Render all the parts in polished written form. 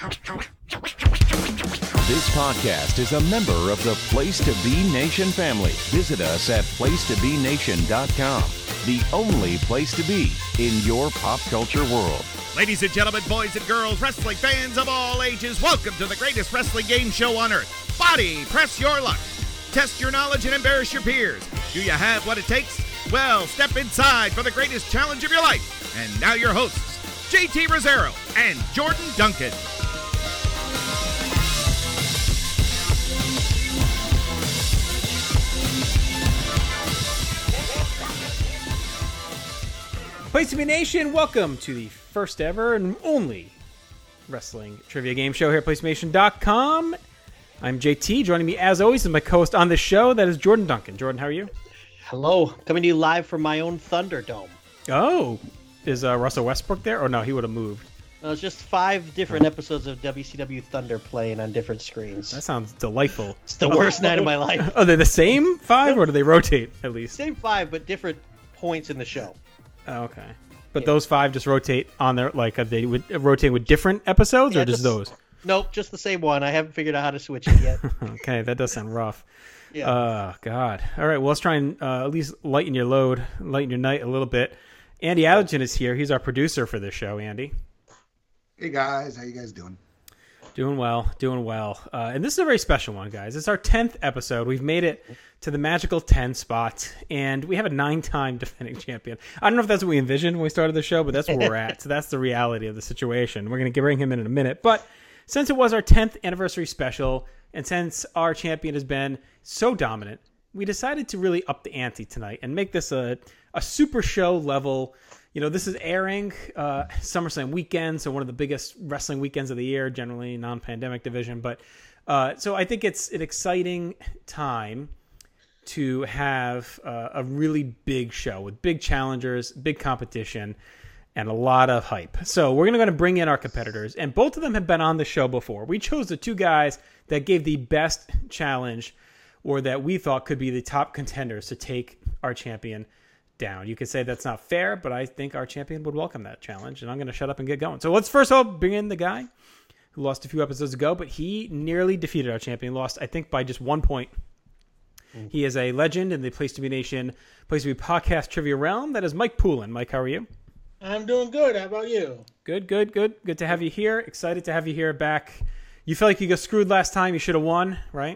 This podcast is a member of the Place to Be Nation family. Visit us at placetobenation.com, the only place to be in your pop culture world. Ladies and gentlemen, boys and girls, wrestling fans of all ages, welcome to the greatest wrestling game show on earth. Body, press your luck. Test your knowledge and embarrass your peers. Do you have what it takes? Well, step inside for the greatest challenge of your life. And now your hosts, JT Rosero and Jordan Duncan. Place to Be Nation, welcome to the first ever and only wrestling trivia game show here at PlaceToBeNation.com. I'm JT. Joining me, as always, is my co-host on the show. That is Jordan Duncan. Jordan, how are you? Hello. Coming to you live from my own Thunderdome. Oh, is Russell Westbrook there? Or no, he would have moved. No, it's just 5 different episodes of WCW Thunder playing on different screens. That sounds delightful. It's the worst night of my life. Are they the same 5, or do they rotate at least? Same 5, but different points in the show. Oh, okay. But those 5 just rotate on their, like, are they rotating with different episodes, or just those? Nope, just the same one. I haven't figured out how to switch it yet. Okay, that does sound rough. Yeah. Oh, God. All right, well, let's try and at least lighten your load, lighten your night a little bit. Andy Allerton is here. He's our producer for this show, Andy. Hey, guys. How you guys doing? Doing well, doing well. And this is a very special one, guys. It's our 10th episode. We've made it to the magical 10 spot, and we have a 9-time defending champion. I don't know if that's what we envisioned when we started the show, but that's where we're at. So that's the reality of the situation. We're going to bring him in a minute. But since it was our 10th anniversary special, and since our champion has been so dominant, we decided to really up the ante tonight and make this a super show level. You know, this is airing SummerSlam weekend, so one of the biggest wrestling weekends of the year, generally non-pandemic division. But so I think it's an exciting time to have a really big show with big challengers, big competition, and a lot of hype. So we're going to bring in our competitors, and both of them have been on the show before. We chose the 2 guys that gave the best challenge, or that we thought could be the top contenders to take our champion down. You could say that's not fair, but I think our champion would welcome that challenge, and I'm going to shut up and get going. So let's first of all bring in the guy who lost a few episodes ago, but he nearly defeated our champion. Lost, I think, by just 1 point. He is a legend in the Place to Be Nation, Place to Be podcast trivia realm. That is Mike Poulin. Mike, how are you? I'm doing good. How about you? Good. Good to have you here. Excited to have you here back. You felt like you got screwed last time. You should have won, right?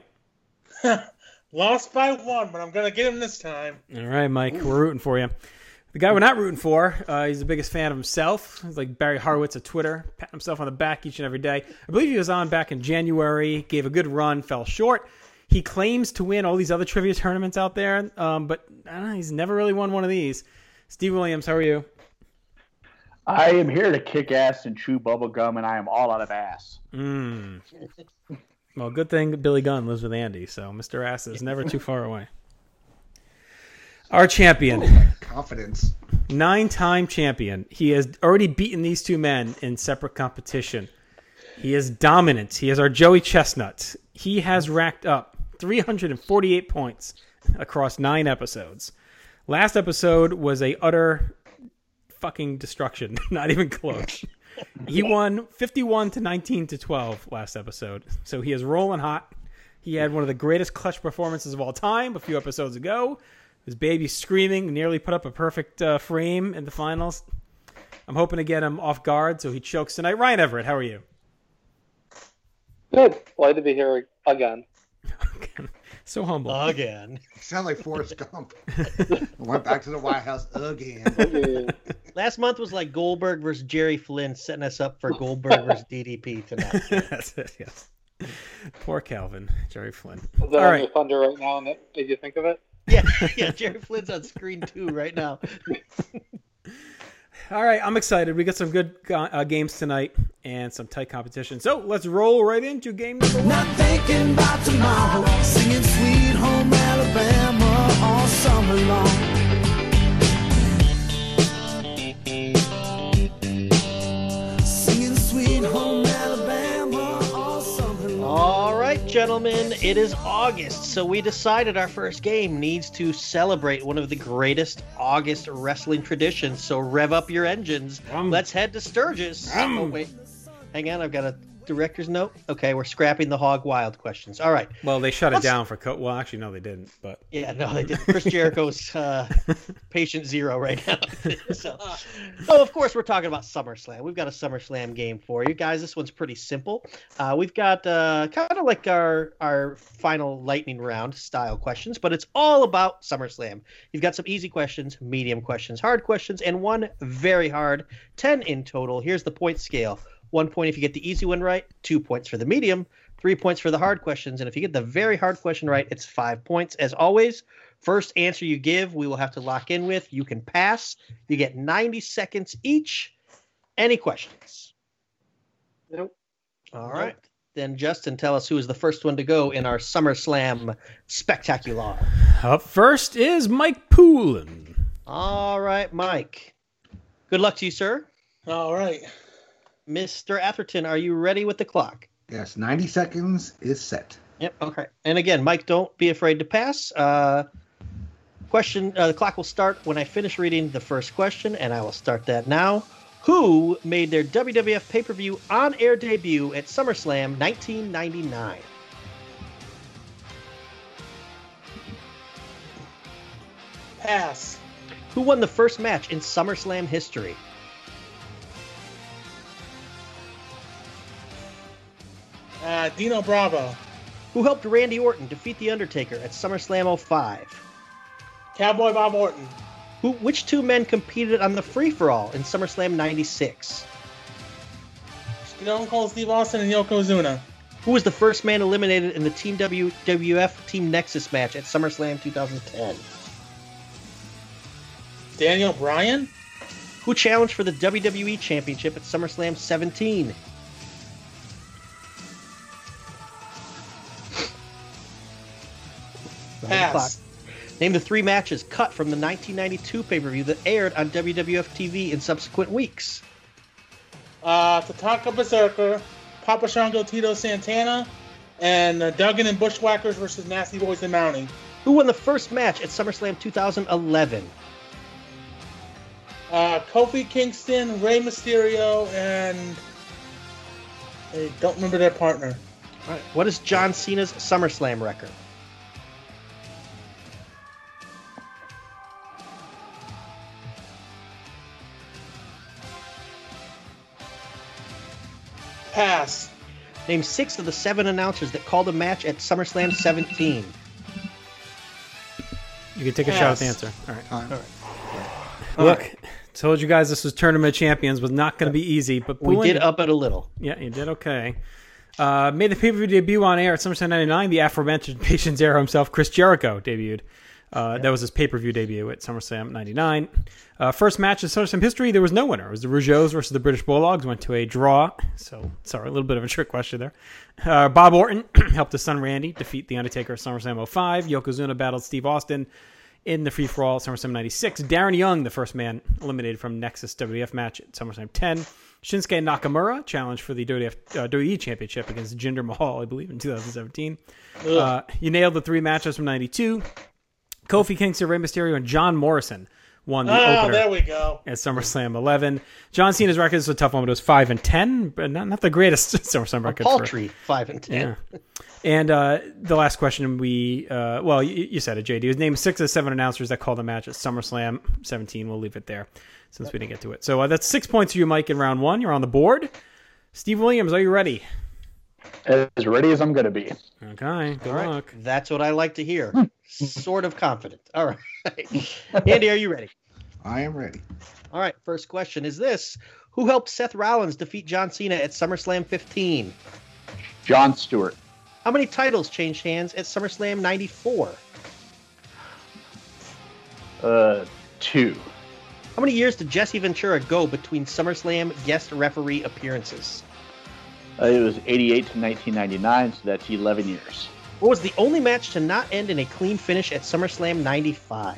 Lost by 1, but I'm going to get him this time. All right, Mike. We're rooting for you. The guy we're not rooting for, he's the biggest fan of himself. He's like Barry Horowitz of Twitter, patting himself on the back each and every day. I believe he was on back in January, gave a good run, fell short. He claims to win all these other trivia tournaments out there, but I don't know, he's never really won one of these. Steve Williams, how are you? I am here to kick ass and chew bubble gum, and I am all out of ass. Well, good thing Billy Gunn lives with Andy, so Mr. Ass is never too far away. Our champion. Confidence. 9-time champion. He has already beaten these 2 men in separate competition. He is dominant. He is our Joey Chestnut. He has racked up 348 points across 9 episodes. Last episode was a utter fucking destruction. Not even close. He won 51-19-12 last episode. So he is rolling hot. He had one of the greatest clutch performances of all time a few episodes ago. His baby screaming, nearly put up a perfect frame in the finals. I'm hoping to get him off guard so he chokes tonight. Ryan Everett, how are you? Good. Glad to be here again. So humble. Again. You sound like Forrest Gump. Went back to the White House again. Last month was like Goldberg versus Jerry Flynn, setting us up for Goldberg versus DDP tonight. That's it, yes. Poor Calvin, Jerry Flynn. Is that on your Thunder right now? And did you think of it? Yeah, Jerry Flynn's on screen 2 right now. All right, I'm excited. We got some good games tonight and some tight competition. So let's roll right into game number 1. Not thinking about tomorrow, singing Sweet Home Alabama all summer long. Singing Sweet Home Alabama all summer long. All right, gentlemen, it is August, so we decided our first game needs to celebrate one of the greatest August wrestling traditions. So rev up your engines. Let's head to Sturgis. Oh, wait. Hang on, I've got to director's note? Okay, we're scrapping the Hog Wild questions. All right. Well, they shut it down for well, actually, no, they didn't. But yeah, no, they didn't. Chris Jericho's patient zero right now. So, of course, we're talking about SummerSlam. We've got a SummerSlam game for you guys. This one's pretty simple. We've got kind of like our final lightning round style questions, but it's all about SummerSlam. You've got some easy questions, medium questions, hard questions, and one very hard. 10 in total. Here's the point scale. 1 point if you get the easy one right, 2 points for the medium, 3 points for the hard questions, and if you get the very hard question right, it's 5 points. As always, first answer you give, we will have to lock in with. You can pass. You get 90 seconds each. Any questions? Nope. All right. Then, Justin, tell us who is the first one to go in our SummerSlam spectacular. Up first is Mike Poulin. All right, Mike. Good luck to you, sir. All right. Mr. Atherton, are you ready with the clock? Yes, 90 seconds is set. Yep, okay. And again, Mike, don't be afraid to pass. The clock will start when I finish reading the first question, and I will start that now. Who made their WWF pay-per-view on-air debut at SummerSlam 1999? Pass. Who won the first match in SummerSlam history? Dino Bravo. Who helped Randy Orton defeat The Undertaker at SummerSlam 05? Cowboy Bob Orton. Which two men competed on the free-for-all in SummerSlam 96? Stone Cold Steve Austin and Yokozuna. Who was the first man eliminated in the Team WWF Team Nexus match at SummerSlam 2010? Daniel Bryan. Who challenged for the WWE Championship at SummerSlam 17? Pass. Name the three matches cut from the 1992 pay-per-view that aired on WWF TV in subsequent weeks. Tatanka Berserker, Papa Shango Tito Santana, and Duggan and Bushwhackers versus Nasty Boys and Mountie. Who won the first match at SummerSlam 2011? Kofi Kingston, Rey Mysterio, and I don't remember their partner. All right. What is John Cena's SummerSlam record? Pass. Name 6 of the 7 announcers that called a match at SummerSlam 17. You can take a shot at the answer. All right. All right. Look, told you guys this was Tournament of Champions, was not going to be easy, but we did up it a little. Yeah, you did okay. Made the pay-per-view debut on air at SummerSlam 99. The aforementioned Patience Zero himself, Chris Jericho, debuted. That was his pay-per-view debut at SummerSlam 99. First match in SummerSlam history, there was no winner. It was the Rougeaus versus the British Bulldogs. Went to a draw. So, sorry, a little bit of a trick question there. Bob Orton helped his son Randy defeat The Undertaker at SummerSlam 05. Yokozuna battled Steve Austin in the free-for-all at SummerSlam 96. Darren Young, the first man eliminated from Nexus WWF match at SummerSlam 10. Shinsuke Nakamura challenged for the WWE Championship against Jinder Mahal, I believe, in 2017. You nailed the 3 matches from 92. Kofi Kingston, Rey Mysterio, and John Morrison won the opener. There we go. At SummerSlam 11. John Cena's record is a tough one, but it was 5-10, but not the greatest SummerSlam record. Paltry 5-10. Yeah. And the last question you said it, JD. It was named 6 of the 7 announcers that called the match at SummerSlam 17. We'll leave it there since we didn't get to it. So that's 6 points for you, Mike, in round 1. You're on the board. Steve Williams, are you ready? As ready as I'm going to be. Okay, good luck. That's what I like to hear. Sort of confident. All right. Andy, are you ready? I am ready. All right, first question is this. Who helped Seth Rollins defeat John Cena at SummerSlam 15? Jon Stewart. How many titles changed hands at SummerSlam 94? 2. How many years did Jesse Ventura go between SummerSlam guest referee appearances? It was 88 to 1999, so that's 11 years. What was the only match to not end in a clean finish at SummerSlam 95?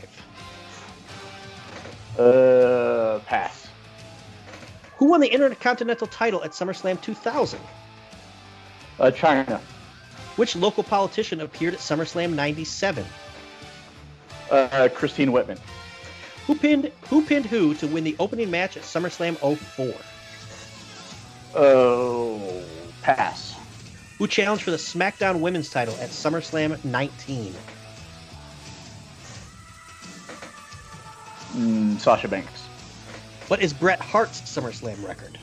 Pass. Who won the Intercontinental title at SummerSlam 2000? China. Which local politician appeared at SummerSlam 97? Christine Whitman. Who pinned who to win the opening match at SummerSlam 04? Oh, Pass. Who challenged for the SmackDown Women's title at SummerSlam 19? Sasha Banks. What is Bret Hart's SummerSlam record?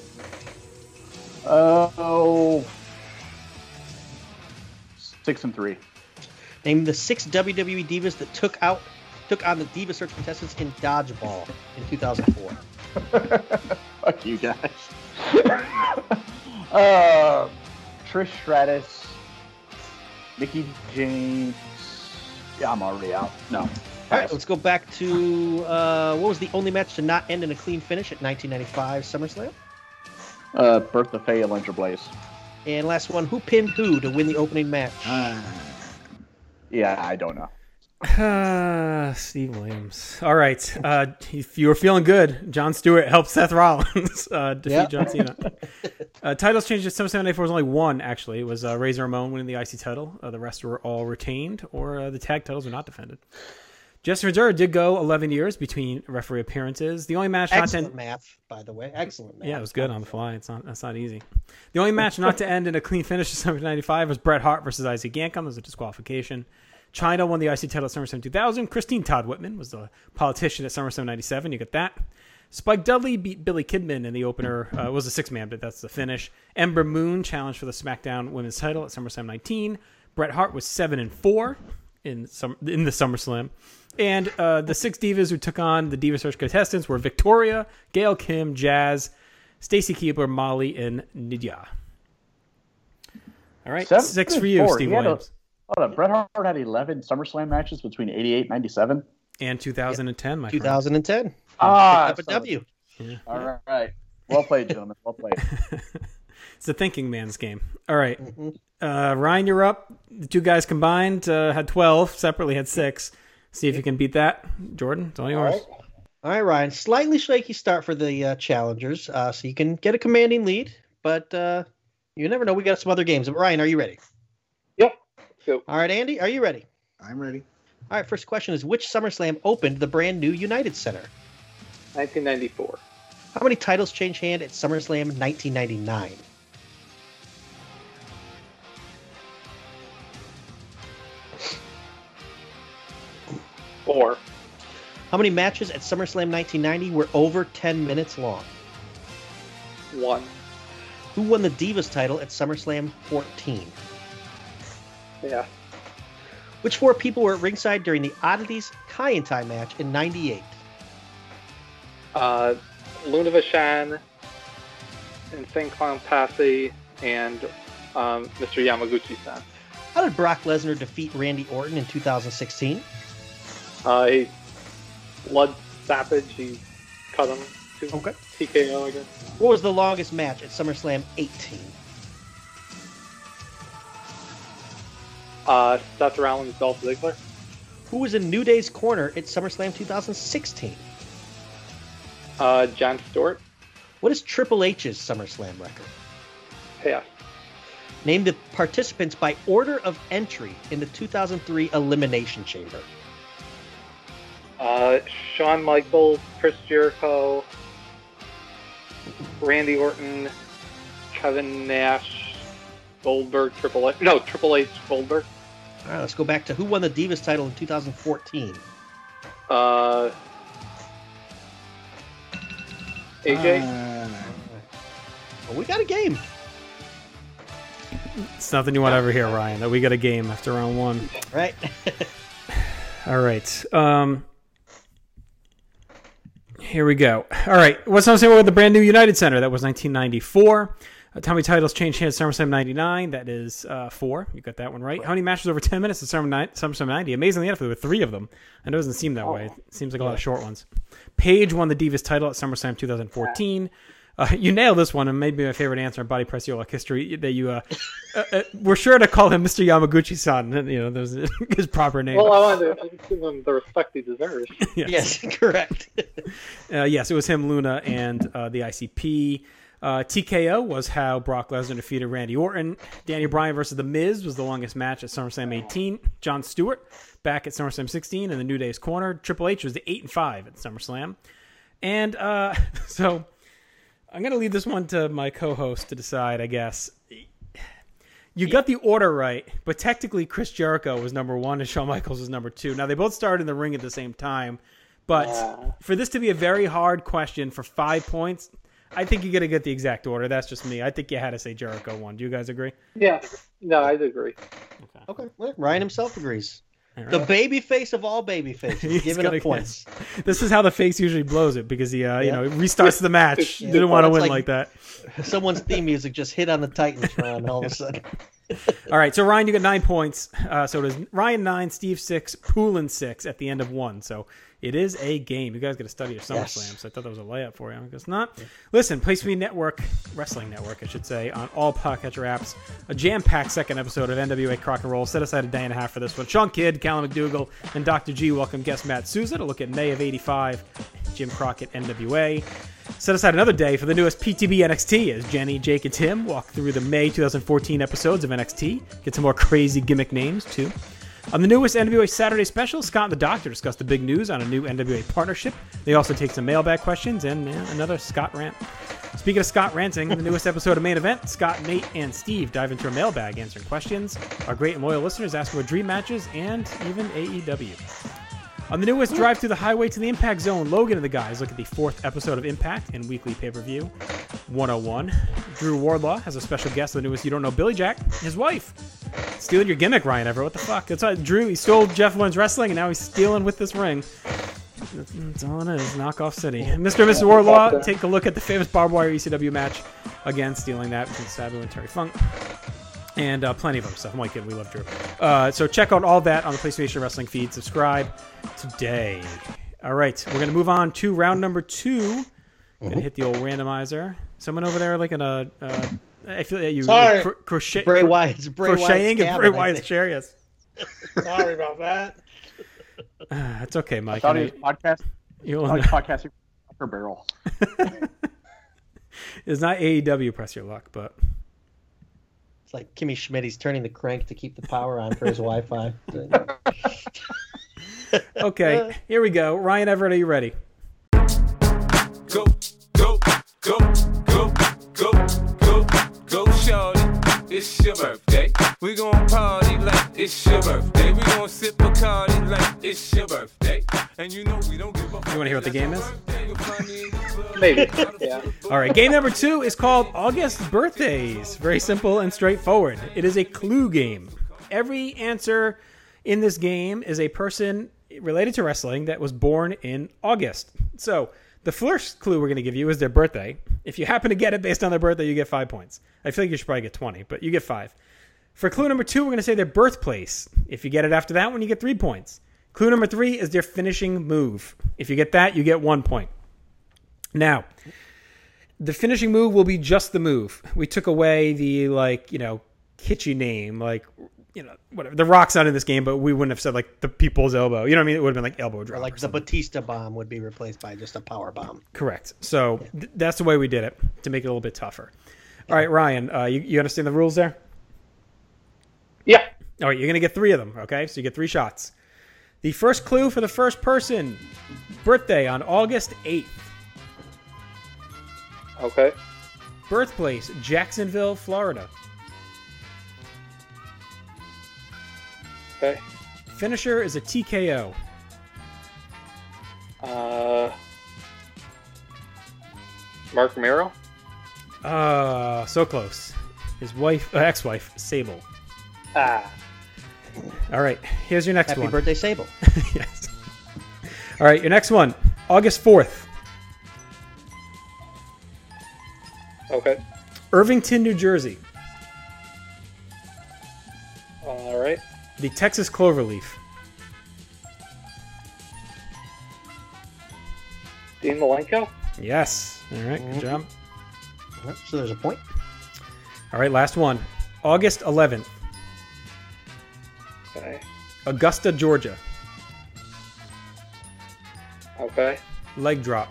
6-3. Name the 6 WWE divas that took on the Diva Search contestants in Dodgeball in 2004. Fuck you guys. Trish Stratus, Mickey James. Yeah, I'm already out. No. All right, let's go back to what was the only match to not end in a clean finish at 1995 SummerSlam? Bertha Faye, Alundra Blaze. And last one, who pinned who to win the opening match? Yeah, I don't know. Steve Williams. All right. If you were feeling good, Jon Stewart helped Seth Rollins defeat John Cena. Titles changed at SummerSlam 94 was only one, actually. It was Razor Ramon winning the IC title. The rest were all retained, or the tag titles were not defended. Jesse Ventura did go 11 years between referee appearances. The only match Excellent math, by the way. Excellent math. Yeah, it was good on the fly. That's not easy. The only match not to end in a clean finish at SummerSlam 95 was Bret Hart versus Isaac Yankem. It was a disqualification. Chyna won the IC title at SummerSlam 2000. Christine Todd Whitman was the politician at SummerSlam 97. You get that. Spike Dudley beat Billy Kidman in the opener. It was a 6-man, but that's the finish. Ember Moon challenged for the SmackDown Women's title at SummerSlam 19. Bret Hart was 7-4 in the SummerSlam. And the 6 divas who took on the Diva Search contestants were Victoria, Gail Kim, Jazz, Stacy Keibler, Molly, and Nydia. All right, 6 for you, Steve Williams. Bret Hart had 11 SummerSlam matches between 88 and 97. And 2010, my friend. 2010. Up a W. Yeah. All right. Well played, gentlemen. Well played. It's a thinking man's game. All right. Ryan, you're up. The two guys combined had 12. Separately had 6. See if you can beat that. Jordan, it's all yours. All right, Ryan. Slightly shaky start for the challengers, so you can get a commanding lead, but you never know. We got some other games. But Ryan, are you ready? Yep. Go. All right, Andy, are you ready? I'm ready. All right, first question is, which SummerSlam opened the brand new United Center? 1994. How many titles changed hand at SummerSlam 1999? Four. How many matches at SummerSlam 1990 were over 10 minutes long? 1. Who won the Divas title at SummerSlam 14? Yeah. Which 4 people were at ringside during the Oddities Kaientai match in 98? Luna Vachon, Insane Clown Passy, and Mr. Yamaguchi-san. How did Brock Lesnar defeat Randy Orton in 2016? He blood sappage. He cut him to TKO, I guess. What was the longest match at SummerSlam 18? Seth Rollins, Dolph Ziggler. Who was in New Day's corner at SummerSlam 2016? Jon Stewart. What is Triple H's SummerSlam record? Yeah. Name the participants by order of entry in the 2003 Elimination Chamber. Shawn Michaels, Chris Jericho, Randy Orton, Kevin Nash, Goldberg, Triple H, Goldberg. All right, let's go back to who won the Divas title in 2014. AJ. Well, we got a game. It's nothing you want to ever hear, Ryan, that we got a game after round 1. Right. All right. Here we go. All right. What's not saying with the brand new United Center? That was 1994. How many titles changed hands at SummerSlam 99? That is 4. You got that one right. How many matches over 10 minutes at SummerSlam 90? Amazingly enough, there were 3 of them. And it doesn't seem that way. It seems like a lot of short ones. Paige won the Divas title at SummerSlam 2014. You nailed this one, and maybe my favorite answer in Body Press Yola history that you were sure to call him Mr. Yamaguchi-san. You know, there's his proper name. Well, I wanted to give him the respect he deserves. Yes, correct. Yes, it was him, Luna, and the ICP. TKO was how Brock Lesnar defeated Randy Orton. Daniel Bryan versus The Miz was the longest match at SummerSlam 18. Jon Stewart back at SummerSlam 16 in the New Day's corner. Triple H was the 8-5 at SummerSlam. And so I'm going to leave this one to my co-host to decide, I guess. You got the order right, but technically Chris Jericho was number 1 and Shawn Michaels was number 2. Now, they both started in the ring at the same time, but for this to be a very hard question for 5 points, I think you got to get the exact order. That's just me. I think you had to say Jericho won. Do you guys agree? Yeah. No, I agree. Okay. Well, Ryan himself agrees. Right. The baby face of all baby faces, giving up points. This is how the face usually blows it because he, he restarts the match. Yeah. Didn't want to win like that. Someone's theme music just hit on the Titantron all of a sudden. All right, so Ryan, you got 9 points. So it is Ryan 9, Steve 6, Poulin 6 at the end of 1. So it is a game. You guys got to study your SummerSlam. So I thought that was a layup for you. I guess not. Listen, Place to Be Network, Wrestling Network, I should say, on all podcatcher apps. A jam-packed second episode of NWA Crock and Roll. Set aside a day and a half for this one. Sean Kidd, Callum McDougall, and Dr. G welcome guest Matt Souza to look at May of '85, Jim Crockett, NWA. Set aside another day for the newest PTB NXT as Jenny, Jake, and Tim walk through the May 2014 episodes of NXT. Get some more crazy gimmick names, too. On the newest NWA Saturday special, Scott and the Doctor discuss the big news on a new NWA partnership. They also take some mailbag questions and another Scott rant. Speaking of Scott ranting, in the newest episode of Main Event, Scott, Nate, and Steve dive into a mailbag answering questions. Our great and loyal listeners ask for dream matches and even AEW. On the newest Drive Through the Highway to the Impact Zone, Logan and the guys look at the 4th episode of Impact and weekly pay-per-view 101. Drew Wardlaw has a special guest on the newest You Don't Know Billy Jack, his wife. Stealing your gimmick, Ryan Everett. What the fuck? That's why Drew, he stole Jeff Lynn's wrestling, and now he's stealing with this ring. That's all it is. Knockoff City. Mr. and Mrs. Wardlaw take a look at the famous barbed wire ECW match. Again, stealing that between Sabu and Terry Funk. And plenty of other stuff. I'm only kidding. We love Drew. So check out all that on the PlayStation Wrestling feed. Subscribe today. All right. We're going to move on to round number 2. Going to hit the old randomizer. Someone over there like in a... I feel that you crochet. Bray Wyatt's crocheting in Bray Wyatt's chair. Yes. Sorry about that. It's okay, Mike. I thought he was podcasting for Barrel. It's not AEW Press Your Luck, but... It's like Kimmy Schmidt. He's turning the crank to keep the power on for his Wi-Fi. Okay, here we go. Ryan Everett, are you ready? Go, go, go, go, go, go, go, shorty. It's your birthday. We gon' party like it's your birthday. We gon' sip Bacardi like it's your birthday. And you know we don't give a fuck. You want to hear what the game is? Maybe. Yeah. All right, game number 2 is called August Birthdays. Very simple and straightforward. It is a clue game. Every answer in this game is a person related to wrestling that was born in August. So the first clue we're going to give you is their birthday. If you happen to get it based on their birthday, you get 5 points. I feel like you should probably get 20, but you get 5. For clue number 2, we're going to say their birthplace. If you get it after that one, you get 3 points. Clue number 3 is their finishing move. If you get that, you get 1 point. Now, the finishing move will be just the move. We took away the, kitschy name, whatever. The Rock's not in this game, but we wouldn't have said, the people's elbow. You know what I mean? It would have been like elbow drop. Or like the Batista bomb would be replaced by just a power bomb. Correct. So that's the way we did it to make it a little bit tougher. All right, Ryan, you understand the rules there? Yeah. All right, you're going to get 3 of them, okay? So you get 3 shots. The first clue for the first person, birthday on August 8th. Okay. Birthplace, Jacksonville, Florida. Okay. Finisher is a TKO. Mark Mero? So close. His wife, ex-wife, Sable. Ah. All right, here's your next one. Happy birthday, Sable. Yes. All right, your next one, August 4th. Okay. Irvington, New Jersey. All right. The Texas Cloverleaf. Dean Malenko? Yes. All right, good job. All right, so there's a point. All right, last one. August 11th. Okay. Augusta, Georgia. Okay. Leg drop.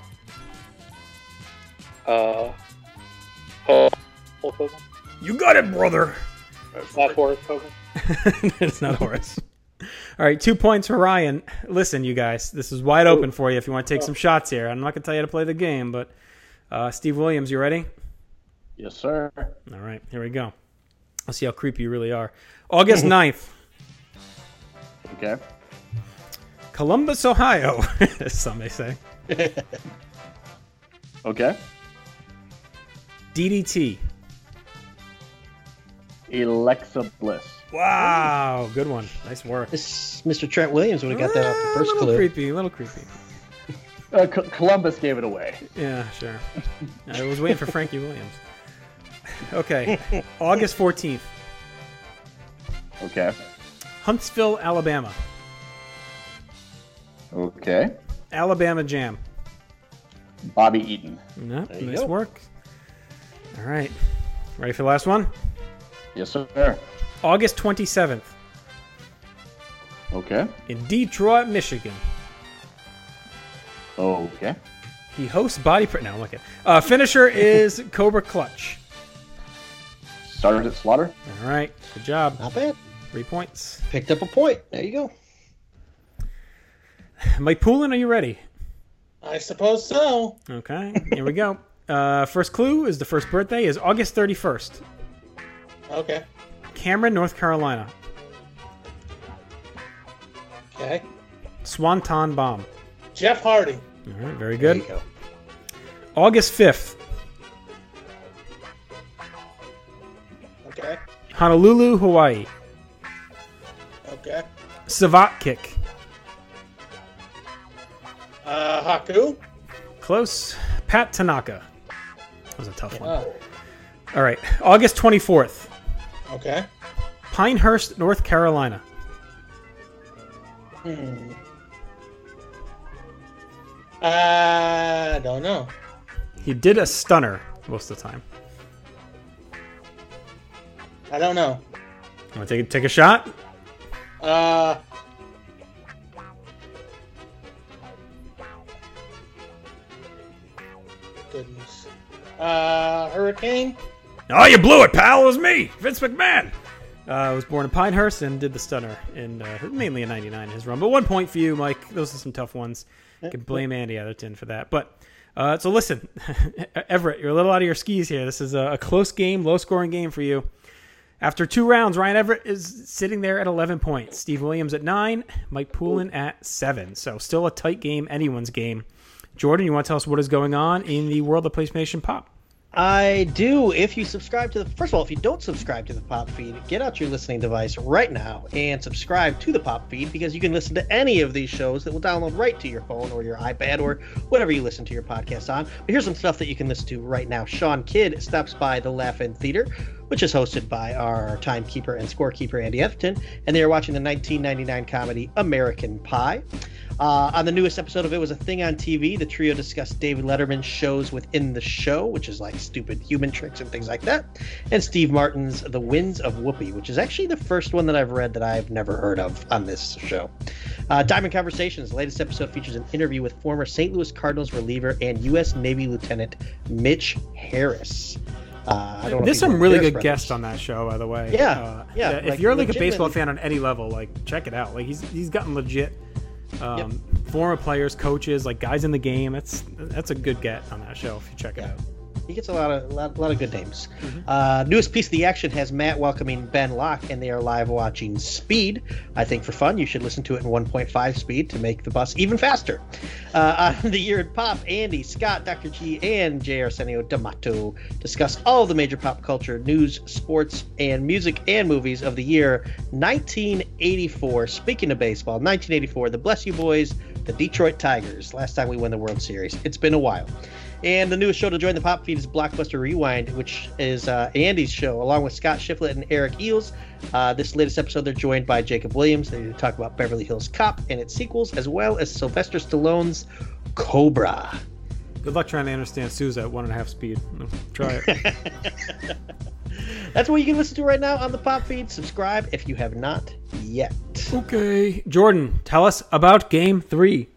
Hulk Hogan? You got it, brother. Not Horace Hogan? It's not Horace. All right, 2 points for Ryan. Listen, you guys, this is wide open for you if you want to take some shots here. I'm not going to tell you how to play the game, but Steve Williams, you ready? Yes, sir. All right, here we go. Let's see how creepy you really are. August 9th. Okay. Columbus, Ohio, as some may say. Okay. DDT. Alexa Bliss. Wow, good one. Nice work. This Mr. Trent Williams would have got that off the first A little clue. creepy, a little creepy. Columbus gave it away. Yeah, sure. I was waiting for Frankie Williams. Okay, August 14th. Okay. Huntsville, Alabama. Okay. Alabama Jam. Bobby Eaton. No, There you nice go. work. All right. Ready for the last one? Yes, sir. August 27th. Okay. In Detroit, Michigan. Okay. He hosts Body... No, I'm looking. Finisher is Cobra Clutch. Sergeant Slaughter. All right. Good job. Not bad. 3 points. Picked up a point. There you go. Mike Poulin, are you ready? I suppose so. Okay. Here we go. First clue is the first birthday is August 31st. Okay. Cameron, North Carolina. Okay. Swanton Bomb. Jeff Hardy. All right. Very There good. you go. August 5th. Okay. Honolulu, Hawaii. Okay. Savat Kick. Haku. Close. Pat Tanaka. That was a tough one. Oh, All right. August 24th. okay. Pinehurst, North Carolina. I don't know. He did a stunner most of the time. I don't know. Want to take a shot? Goodness. Hurricane. Oh, you blew it, pal. It was me, Vince McMahon. I was born in Pinehurst and did the stunner in mainly in '99 his run. But 1 point for you, Mike. Those are some tough ones. You can blame Andy Atherton for that. But so listen, Everett, you're a little out of your skis here. This is a close game, low-scoring game for you. After 2 rounds, Ryan Everett is sitting there at 11 points. Steve Williams at 9, Mike Poulin at 7. So still a tight game, anyone's game. Jordan, you want to tell us what is going on in the world of PlayStation Pop? I do. If you subscribe to first of all, if you don't subscribe to the Pop Feed, get out your listening device right now and subscribe to the Pop Feed, because you can listen to any of these shows that will download right to your phone or your iPad or whatever you listen to your podcast on. But here's some stuff that you can listen to right now. Sean Kidd stops by the Laugh-In Theater, which is hosted by our timekeeper and scorekeeper Andy Atherton, and they are watching the 1999 comedy American Pie. On the newest episode of It Was a Thing on TV, the trio discussed David Letterman's shows within the show, which is like Stupid Human Tricks and things like that, and Steve Martin's The Winds of Whoopi, which is actually the first one that I've read that I've never heard of on this show. Diamond Conversations, the latest episode features an interview with former St. Louis Cardinals reliever and U.S. Navy Lieutenant Mitch Harris. There's some really good guests on that show, by the way. Yeah. If like you're like a baseball fan on any level, like check it out. Like he's gotten legit former players, coaches, like guys in the game. That's a good get on that show if you check it out. He gets a lot of good names. Newest piece of the action has Matt welcoming Ben Locke, and they are live watching Speed. I think for fun, you should listen to it in 1.5 speed to make the bus even faster. On the Year in Pop, Andy, Scott, Dr. G, and J. Arsenio D'Amato discuss all the major pop culture, news, sports, and music and movies of the year 1984. Speaking of baseball, 1984, the Bless You Boys, the Detroit Tigers. Last time we won the World Series. It's been a while. And the newest show to join the Pop Feed is Blockbuster Rewind, which is Andy's show, along with Scott Shiflett and Eric Eels. This latest episode, they're joined by Jacob Williams. They talk about Beverly Hills Cop and its sequels, as well as Sylvester Stallone's Cobra. Good luck trying to understand Sousa at 1.5 speed. Try it. That's what you can listen to right now on the Pop Feed. Subscribe if you have not yet. Okay. Jordan, tell us about Game 3.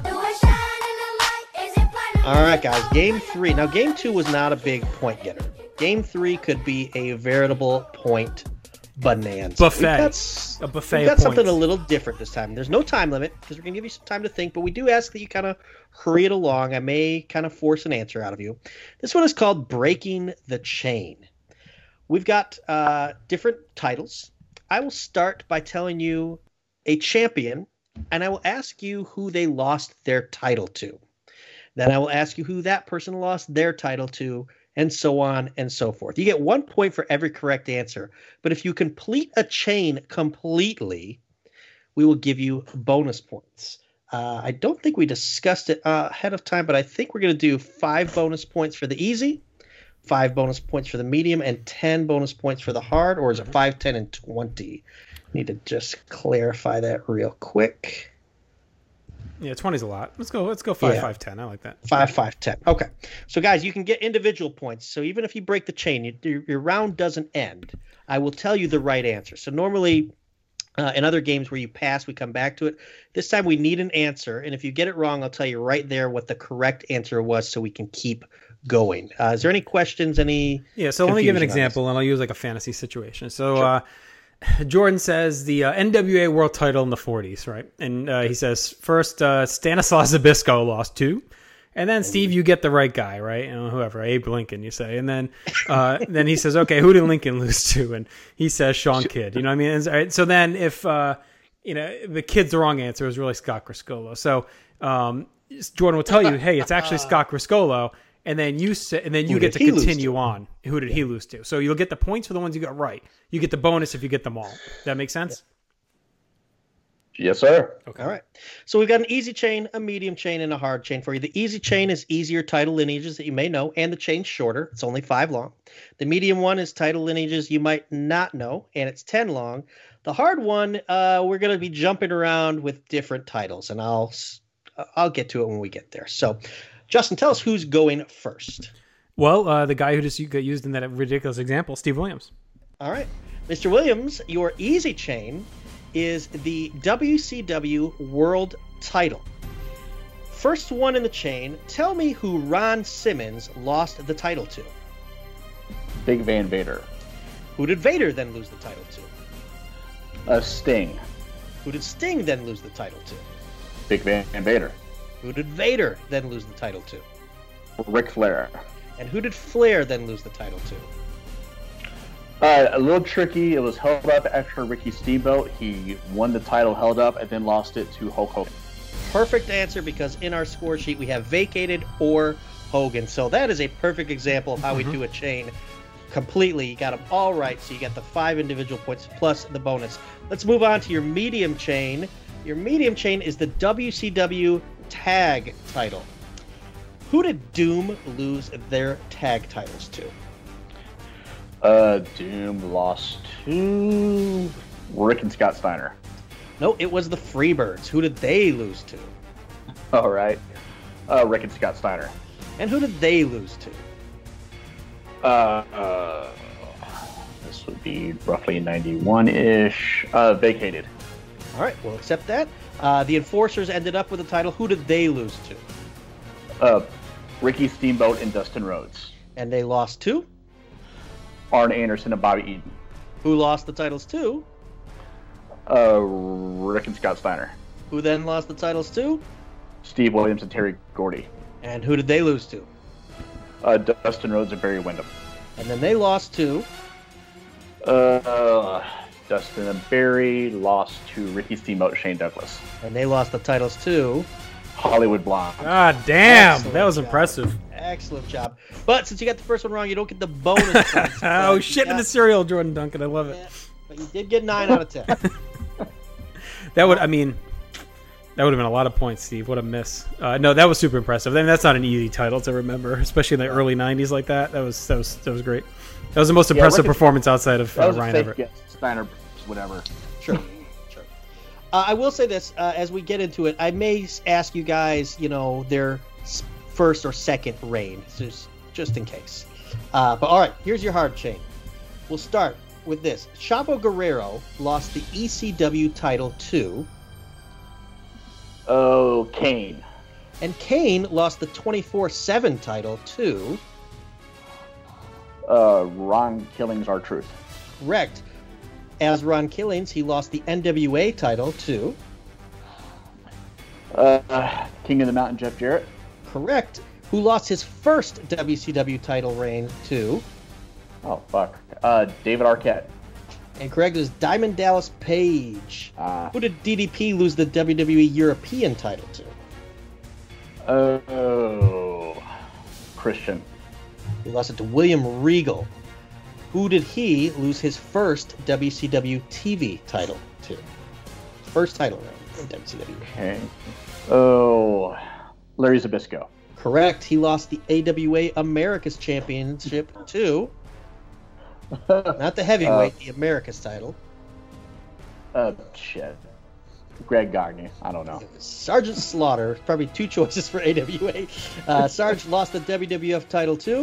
All right, guys, Game 3. Now, Game 2 was not a big point getter. Game 3 could be a veritable point bonanza. Buffet. A buffet We've got of something points. a little different this time. There's no time limit because we're going to give you some time to think, but we do ask that you kind of hurry it along. I may kind of force an answer out of you. This one is called Breaking the Chain. We've got different titles. I will start by telling you a champion, and I will ask you who they lost their title to. Then I will ask you who that person lost their title to, and so on and so forth. You get 1 point for every correct answer, but if you complete a chain completely, we will give you bonus points. I don't think we discussed it ahead of time, but I think we're going to do 5 bonus points for the easy, 5 bonus points for the medium, and 10 bonus points for the hard, or is it 5, 10, and 20? Need to just clarify that real quick. Yeah, 20's a lot. Let's go 5, Yeah. 5, 10. I like that. 5, 5, 10. Okay. So, guys, you can get individual points. So even if you break the chain, your round doesn't end. I will tell you the right answer. So normally in other games where you pass, we come back to it. This time we need an answer. And if you get it wrong, I'll tell you right there what the correct answer was so we can keep going. Is there any questions? Yeah, so let me give an confusion on example, and I'll use like a fantasy situation. So Jordan says the NWA World Title in the 40s, right? And he says, first, Stanislav Zbyszko lost 2. And then, Steve, you get the right guy, right? You know, whoever, Abe Lincoln, you say. And then then he says, okay, who did Lincoln lose to? And he says Sean Kidd. You know what I mean? And, all right, so then if, the Kidd's the wrong answer, it was really Scott Criscolo. So Jordan will tell you, hey, it's actually Scott Criscolo. And then you say, and then you get to continue on. Who did he lose to? So you'll get the points for the ones you got right. You get the bonus if you get them all. That make sense? Yes, sir. Okay. All right. So we've got an easy chain, a medium chain, and a hard chain for you. The easy chain is easier title lineages that you may know, and the chain's shorter. It's only 5 long. The medium one is title lineages you might not know, and it's 10 long. The hard one, we're going to be jumping around with different titles, and I'll get to it when we get there. So, Justin, tell us who's going first. Well, the guy who just got used in that ridiculous example, Steve Williams. All right. Mr. Williams, your easy chain is the WCW World Title. First one in the chain, tell me who Ron Simmons lost the title to. Big Van Vader. Who did Vader then lose the title to? Sting. Who did Sting then lose the title to? Big Van Vader. Who did Vader then lose the title to? Ric Flair. And who did Flair then lose the title to? A little tricky. It was held up after Ricky Steamboat. He won the title held up and then lost it to Hulk Hogan. Perfect answer, because in our score sheet we have vacated or Hogan. So that is a perfect example of how we do a chain completely. You got them all right, so you got the 5 individual points plus the bonus. Let's move on to your medium chain. Your medium chain is the WCW Tag title. Who did Doom lose their tag titles to? Doom lost to Rick and Scott Steiner. No, it was the Freebirds. Who did they lose to? All right. Rick and Scott Steiner. And who did they lose to? This would be roughly 91-ish. Vacated. All right, we'll accept that. The Enforcers ended up with the title. Who did they lose to? Ricky Steamboat and Dustin Rhodes. And they lost to? Arn Anderson and Bobby Eaton. Who lost the titles to? Rick and Scott Steiner. Who then lost the titles to? Steve Williams and Terry Gordy. And who did they lose to? Dustin Rhodes and Barry Windham. And then they lost to? Dustin and Barry lost to Ricky Steamboat and Shane Douglas. And they lost the titles to? Hollywood Blonde. Ah, damn. Excellent That was job. impressive. Excellent job. But since you got the first one wrong, you don't get the bonus points. Oh, shit in the cereal, Jordan Duncan. I love it. But you did get 9 out of 10. That would have been a lot of points, Steve. What a miss. No, that was super impressive. I mean, that's not an easy title to remember, especially in the early 90s like that. That was great. That was the most impressive performance outside of Ryan Everett. Guess. Steiner, whatever. Sure. I will say this, as we get into it, I may ask you guys, their first or second reign, just in case. But all right, here's your hard chain. We'll start with this. Chavo Guerrero lost the ECW title to? Kane. And Kane lost the 24/7 title to? Ron Killings R-Truth. Correct. As Ron Killings, he lost the NWA title to... King of the Mountain, Jeff Jarrett. Correct. Who lost his first WCW title reign to... Oh, fuck. David Arquette. And correct is Diamond Dallas Page. Who did DDP lose the WWE European title to? Christian. He lost it to William Regal. Who did he lose his first WCW TV title to? First title reign in WCW. Okay. Larry Zbyszko. Correct. He lost the AWA Americas Championship to... not the heavyweight, the Americas title. Shit. Greg Gagne. I don't know. Sergeant Slaughter. Probably two choices for AWA. Sarge lost the WWF title to...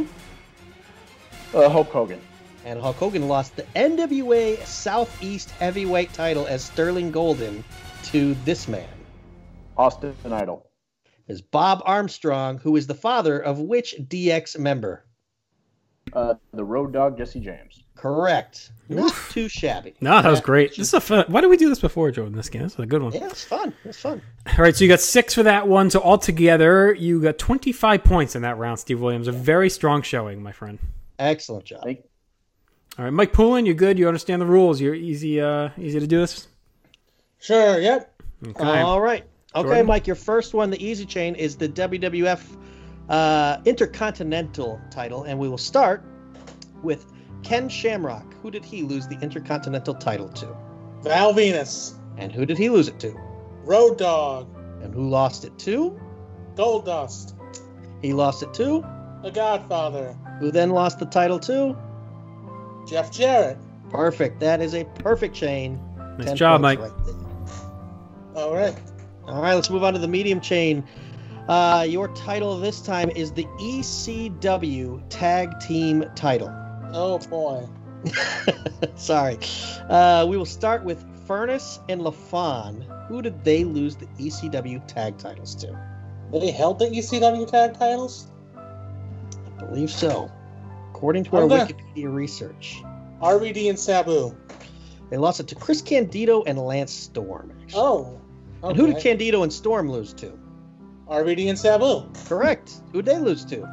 Hulk Hogan. And Hulk Hogan lost the NWA Southeast Heavyweight title as Sterling Golden to this man. Austin Idol. Is Bob Armstrong, who is the father of which DX member? The Road Dogg, Jesse James. Correct. Not too shabby. No, that was great. This is a fun. Why did we do this before, Jordan? This game. This was a good one. Yeah, it's fun. It's fun. All right, so you got 6 for that one. So altogether, you got 25 points in that round, Steve Williams. A very strong showing, my friend. Excellent job. All right, Mike Poulin, you good? You understand the rules? You're easy to do this? Sure, yep. Okay. All right. Okay, Jordan? Mike, your first one, the easy chain, is the WWF Intercontinental title, and we will start with Ken Shamrock. Who did he lose the Intercontinental title to? Val Venus. And who did he lose it to? Road Dogg. And who lost it to? Goldust. He lost it to? The Godfather. Who then lost the title to? Jeff Jarrett. Perfect. That is a perfect chain. Nice 10 job, points Mike. right there. All right. All right, let's move on to the medium chain. Your title this time is the ECW Tag Team title. Oh, boy. Sorry. We will start with Furnace and LaFon. Who did they lose the ECW tag titles to? They held the ECW tag titles? I believe so. According to our Wikipedia research. RVD and Sabu. They lost it to Chris Candido and Lance Storm. Actually. Oh. Okay. And who did Candido and Storm lose to? RVD and Sabu. Correct. Who did they lose to?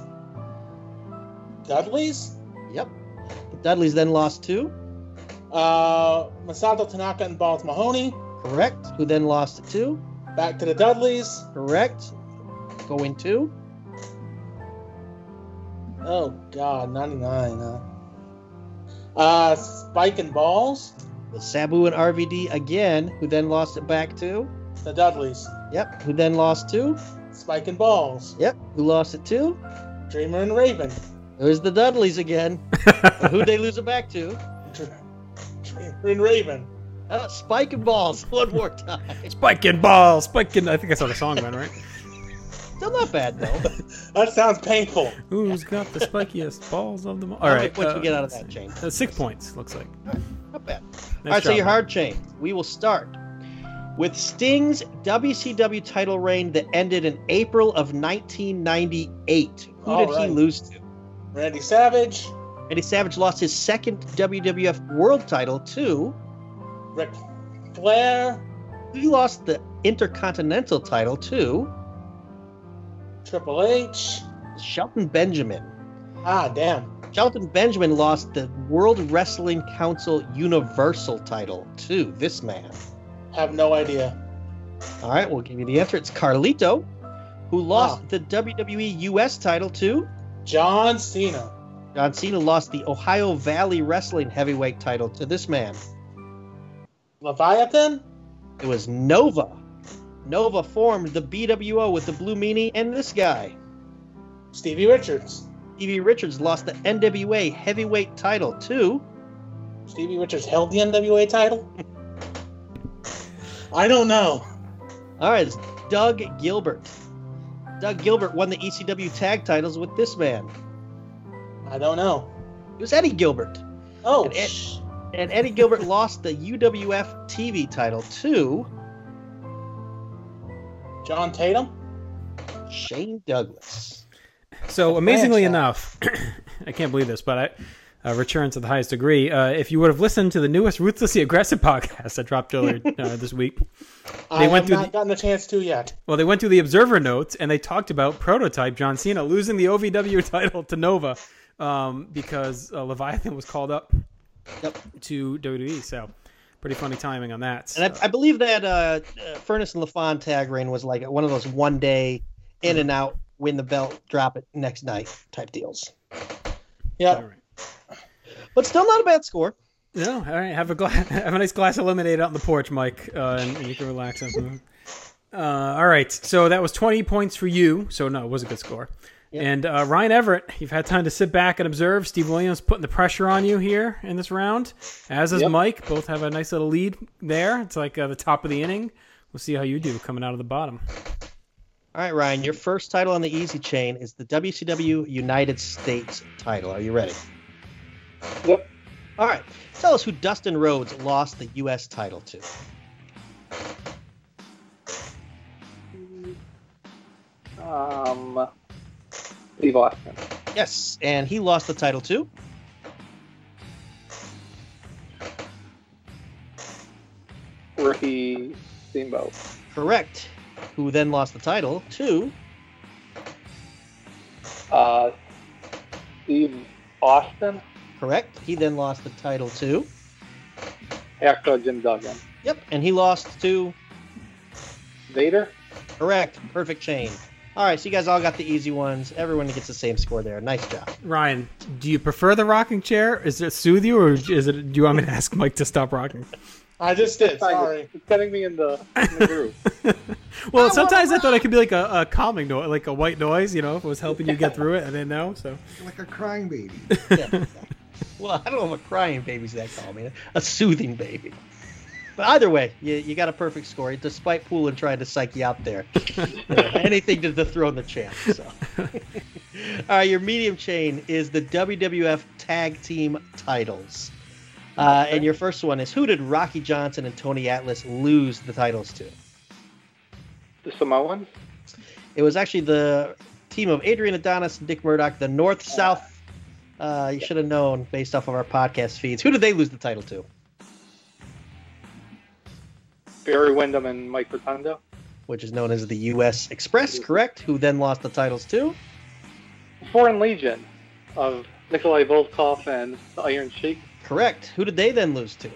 Dudleys? Yep. The Dudleys then lost to? Masato Tanaka and Balls Mahoney. Correct. Who then lost it to? Back to the Dudleys. Correct. Going to? Oh, God. 99, Spike and Balls. The Sabu and RVD again, who then lost it back to? The Dudleys. Yep. Who then lost to? Spike and Balls. Yep. Who lost it to? Dreamer and Raven. There's the Dudleys again. Who'd they lose it back to? Dreamer and Raven. Spike and Balls. One more time. Spike and Balls. Spike and... I think I saw the song then, right? Still not bad, though. That sounds painful. Who's got the spikiest balls of them all? All right. What you get out of that chain? 6 points, looks like. Not bad. Nice All right, so job, your Mike. hard chain. We will start with Sting's WCW title reign that ended in April of 1998. Who All did he right. lose to? Randy Savage. Randy Savage lost his second WWF World title to... Ric Flair. He lost the Intercontinental title to... Triple H. Shelton Benjamin. Ah, damn. Shelton Benjamin lost the World Wrestling Council Universal title to this man. Have no idea. All right, we'll give you the answer. It's Carlito, who lost the WWE US title to... John Cena. John Cena lost the Ohio Valley Wrestling Heavyweight title to this man. Leviathan? It was Nova. Nova formed the BWO with the Blue Meanie and this guy. Stevie Richards. Stevie Richards lost the NWA Heavyweight title to... Stevie Richards held the NWA title? I don't know. All right, it's Doug Gilbert. Doug Gilbert won the ECW tag titles with this man. I don't know. It was Eddie Gilbert. Oh, and Eddie Gilbert lost the UWF TV title to... John Tatum? Shane Douglas. So, amazingly enough, I can't believe this, but I return to the highest degree. If you would have listened to the newest Ruthlessly Aggressive podcast that dropped earlier this week, I have not gotten the chance to yet. Well, they went through the Observer notes and they talked about Prototype John Cena losing the OVW title to Nova because Leviathan was called up to WWE. So pretty funny timing on that. And I believe that Furnace and LaFon tag reign was like one of those 1 day in and out, win the belt, drop it next night type deals. Yeah. But still not a bad score. No, all right. Have a nice glass of lemonade out on the porch, Mike, and you can relax. All right. So that was 20 points for you. So no, it was a good score. Yep. And Ryan Everett, you've had time to sit back and observe. Steve Williams putting the pressure on you here in this round, as is Mike. Both have a nice little lead there. It's like the top of the inning. We'll see how you do coming out of the bottom. All right, Ryan, your first title on the easy chain is the WCW United States title. Are you ready? Yep. All right. Tell us who Dustin Rhodes lost the U.S. title to. Steve Austin. Yes, and he lost the title to? Ricky Steamboat. Correct. Who then lost the title to? Steve Austin. Correct. He then lost the title to? Hacksaw Jim Duggan. Yep, and he lost to? Vader. Correct. Perfect chain. All right, so you guys all got the easy ones. Everyone gets the same score there. Nice job. Ryan, do you prefer the rocking chair? Is it soothe you, or do you want me to ask Mike to stop rocking? I just did. Sorry. It's getting me in the groove. Well, sometimes I thought it could be like a calming noise, like a white noise, if it was helping you get through it. I didn't know, so. Like a crying baby. Yeah, exactly. Well, I don't know if a crying baby's that calming. A soothing baby. But either way, you got a perfect score, despite Poulin trying to psych you out there. Anything to dethrone the champ. So. All right, your medium chain is the WWF Tag Team titles. And your first one is, who did Rocky Johnson and Tony Atlas lose the titles to? The Samoans? It was actually the team of Adrian Adonis and Dick Murdoch, the North-South. You should have known based off of our podcast feeds. Who did they lose the title to? Barry Windham and Mike Rotundo. Which is known as the U.S. Express, correct? Who then lost the titles to? Foreign Legion of Nikolai Volkov and the Iron Sheik. Correct. Who did they then lose to?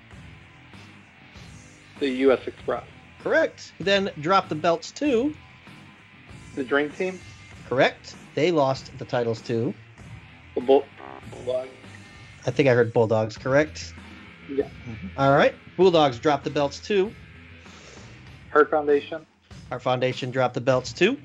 The U.S. Express. Correct. Who then dropped the belts to? The Dream Team. Correct. They lost the titles to? The Bulldogs. I think I heard Bulldogs, correct? Yeah. Mm-hmm. All right. Bulldogs dropped the belts to? Hurt Foundation. Our Foundation dropped the belts to?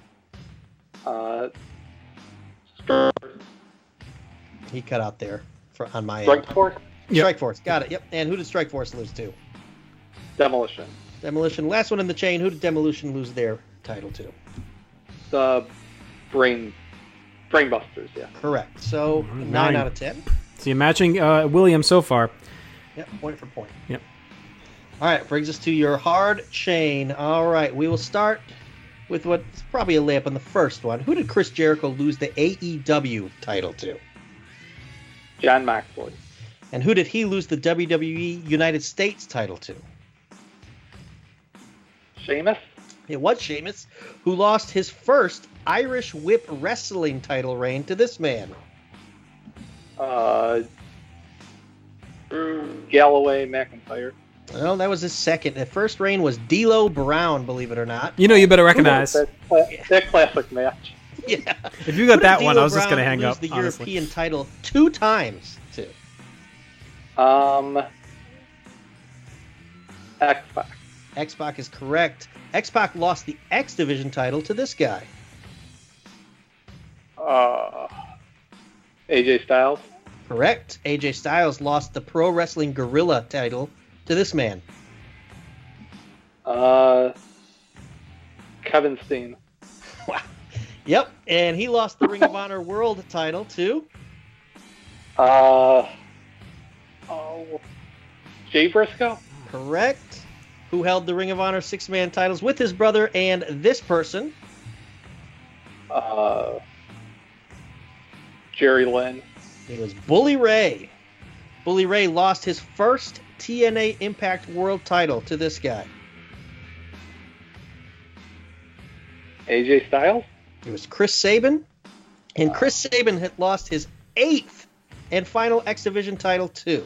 He cut out there on my Strike Force. Strike Force, got it. Yep. And who did Strike Force lose to? Demolition. Demolition. Last one in the chain. Who did Demolition lose their title to? The Brainbusters. Yeah. Correct. So 9 out of 10. So you're matching William so far. Yep. Point for point. Yep. All right. Brings us to your hard chain. All right. We will start with what's probably a layup on the first one. Who did Chris Jericho lose the AEW title to? John Moxley. And who did he lose the WWE United States title to? Sheamus. It was Sheamus, who lost his first Irish Whip Wrestling title reign to this man. Galloway McIntyre. Well, that was his second. The first reign was D'Lo Brown, believe it or not. You better recognize. That classic match. Yeah. If you got that one, I was just going to hang up. The honestly. European title 2 times too. X-Pac. X-Pac is correct. X-Pac lost the X Division title to this guy. AJ Styles. Correct. AJ Styles lost the Pro Wrestling Guerrilla title to this man. Kevin Steen. Wow. Yep, and he lost the Ring of Honor World title to? Jay Briscoe. Correct. Who held the Ring of Honor 6-man titles with his brother and this person? Jerry Lynn. It was Bully Ray. Bully Ray lost his first TNA Impact World title to this guy. AJ Styles? It was Chris Sabin. And Chris Sabin had lost his 8th and final X Division title too.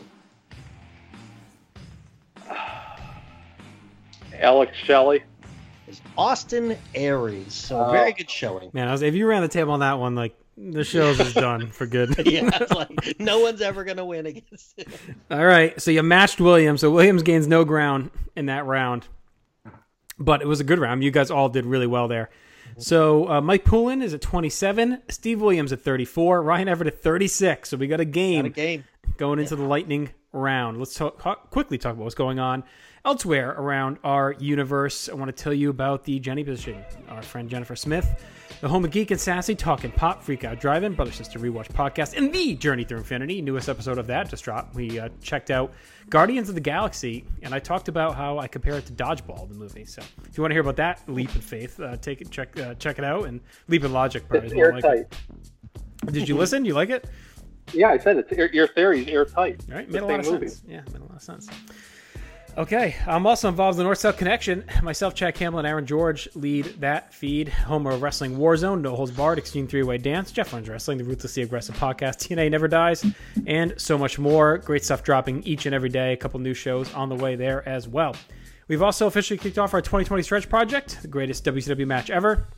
Alex Shelley. It's Austin Aries. So very good showing. Man, if you ran the table on that one, like, the show's is done for good. Yeah, it's like no one's ever going to win against it. All right, so you matched Williams. So Williams gains no ground in that round. But it was a good round. You guys all did really well there. So Mike Poulin is at 27, Steve Williams at 34, Ryan Everett at 36. So we got a game, going into the lightning round. Let's quickly talk about what's going on elsewhere around our universe. I want to tell you about the Jenny position. Our friend Jennifer Smith, the home of Geek and Sassy, Talking Pop, Freak Out Drive-In, Brother Sister Rewatch Podcast, and the Journey Through Infinity. Newest episode of that just dropped. We checked out Guardians of the Galaxy, and I talked about how I compare it to Dodgeball, the movie. So if you want to hear about that leap in faith, check it out. And leap in logic part is more like it. Did you listen? You like it? Yeah, I said it's your theory is airtight. All right, made a lot of sense. Yeah, made a lot of sense. Okay, I'm also involved in the North-South Connection. Myself, Chad Campbell, and Aaron George lead that feed. Home of Wrestling Warzone, No Holds Barred, Extreme 3-Way Dance, Jeff Learns Wrestling, the Ruthlessly Aggressive Podcast, TNA Never Dies, and so much more. Great stuff dropping each and every day. A couple new shows on the way there as well. We've also officially kicked off our 2020 Stretch Project, the greatest WCW match ever.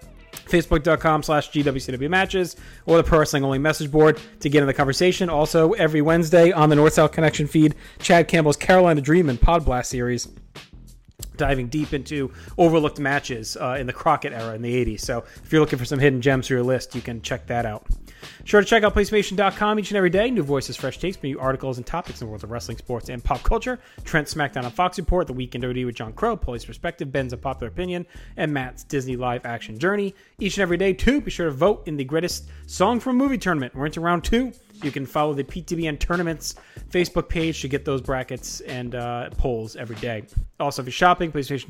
Facebook.com/GWCW matches or the Pro Wrestling Only message board to get in the conversation. Also, every Wednesday on the North-South Connection feed, Chad Campbell's Carolina Dream and Pod Blast series, diving deep into overlooked matches in the Crockett era in the 80s. So if you're looking for some hidden gems for your list, you can check that out. Sure to check out PlayStation.com each and every day. New voices, fresh takes, new articles, and topics in the worlds of wrestling, sports, and pop culture. Trent's SmackDown on Fox Report, The Weekend OD with John Crow, Paulie's Perspective, Ben's Unpopular Opinion, and Matt's Disney Live Action Journey. Each and every day, too, be sure to vote in the greatest song from a movie tournament. We're into round 2. You can follow the PTBN Tournaments Facebook page to get those brackets and polls every day. Also, if you're shopping,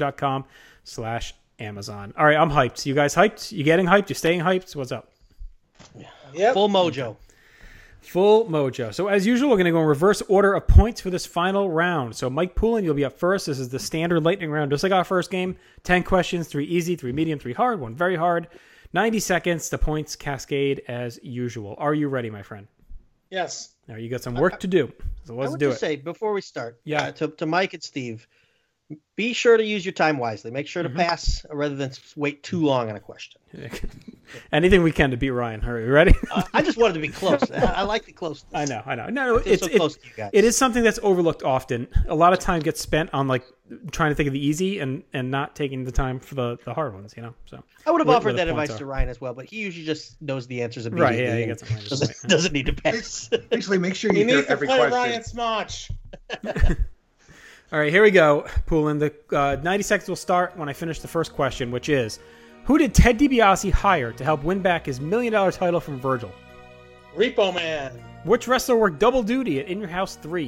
PlayStation.com/Amazon. All right, I'm hyped. You guys hyped? You getting hyped? You staying hyped? What's up? Yep. Full mojo. Full mojo. So as usual, we're going to go in reverse order of points for this final round. So Mike Poulin, you'll be up first. This is the standard lightning round, just like our first game. 10 questions, 3 easy, 3 medium, 3 hard, 1 very hard. 90 seconds. The points cascade as usual. Are you ready, my friend? Yes. Now you got some work to do. So let's do it. I would just say before we start, yeah, to Mike and Steve, be sure to use your time wisely. Make sure to pass rather than wait too long on a question. Anything we can to beat Ryan. Are you ready? I just wanted to be close. I like the closeness. I know. No, it's so close to you guys. It is something that's overlooked often. A lot of time gets spent on like trying to think of the easy and not taking the time for the hard ones. You know. So I would have offered that advice to Ryan as well, but he usually just knows the answers immediately. Right? Yeah, he gets it. Doesn't need to pass. Actually, make sure you hear every question. Ryan Smotch. All right, here we go, Poulin. The 90 seconds will start when I finish the first question, which is, who did Ted DiBiase hire to help win back his $1 million title from Virgil? Repo Man. Which wrestler worked double duty at In Your House 3?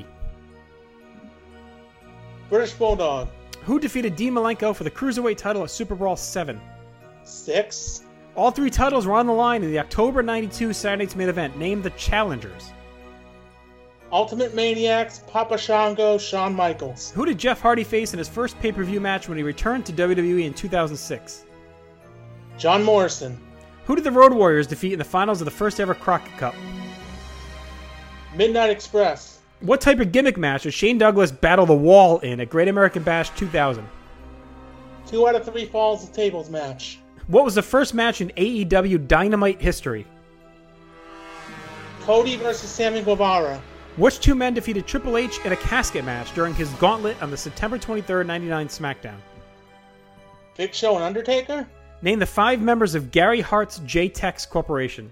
British Bulldog. Who defeated Dean Malenko for the Cruiserweight title at Super Brawl 7? 6. All 3 titles were on the line in the October 92 Saturday Night's Main Event. Name the challengers. Ultimate Maniacs, Papa Shango, Shawn Michaels. Who did Jeff Hardy face in his first pay-per-view match when he returned to WWE in 2006? John Morrison. Who did the Road Warriors defeat in the finals of the first ever Crockett Cup? Midnight Express. What type of gimmick match did Shane Douglas battle the Wall in at Great American Bash 2000? 2 out of 3 falls of tables match. What was the first match in AEW Dynamite history? Cody versus Sammy Guevara. Which 2 men defeated Triple H in a casket match during his gauntlet on the September 23rd, 99 SmackDown? Big Show and Undertaker? Name the 5 members of Gary Hart's J-Tex Corporation.